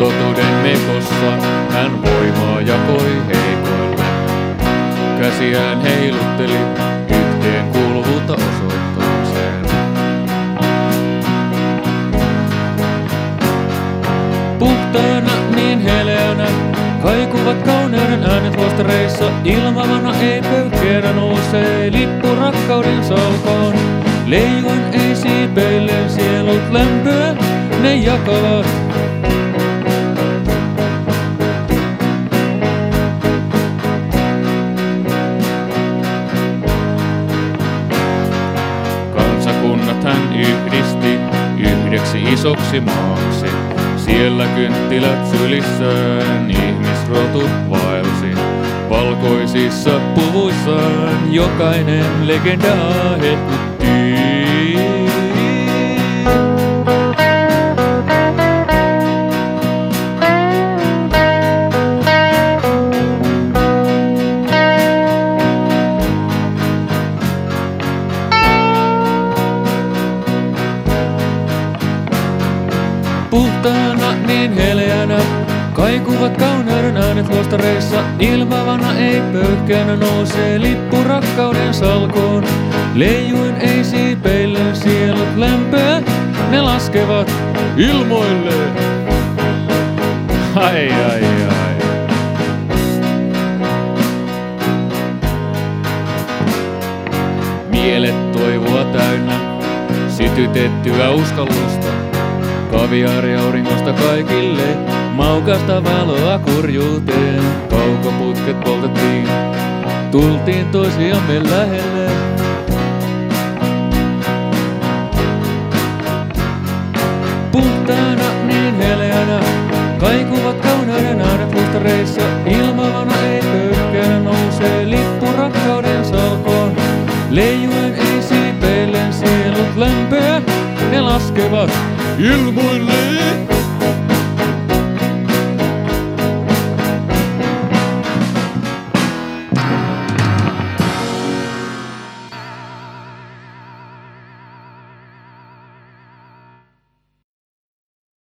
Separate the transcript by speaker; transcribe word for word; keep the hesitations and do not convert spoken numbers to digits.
Speaker 1: Totuuden mekossa hän voimaa jakoi heikoille. Käsiään heilutteli yhteen kuuluvuutta osoittaakseen. Puhtaana niin heleänä kaikuvat kauneuden äänet luostareissa. Ilmavana ei pöyhkeänä nousee lippu rakkauden salkoon. Leijuen ei siipeillen sielut lämpöä ne jakavat. Kansakunnat hän yhdisti yhdeksi isoksi maaksi. Siellä kynttilät sylissään ihmisrotu vaelsi. Valkoisissa puvuissaan jokainen legendaa hehkutti. Puhtaana niin heleänä kaikuvat kauneuden äänet luostareissa. Ilmavana ei pöyhkeänä nousee lippu rakkauden salkoon. Leijuen ei siipeillen sielut lämpöä ne laskevat ilmoille. Ai ai ai. Mielet toivoa täynnä sytytettyä uskallusta. Kaviaaria auringosta kaikille, maukasta valoa kurjuuteen. Kaukoputket poltettiin, tultiin toisiamme lähelle. Puhtaana niin heleänä kaikuvat kauneuden äänet luostareissa. Ilmavana ei pöyhkeänä nousee lippu rakkauden salkoon. Leijuen ei siipeillen sielut lämpöä ne laskevat ilmoille.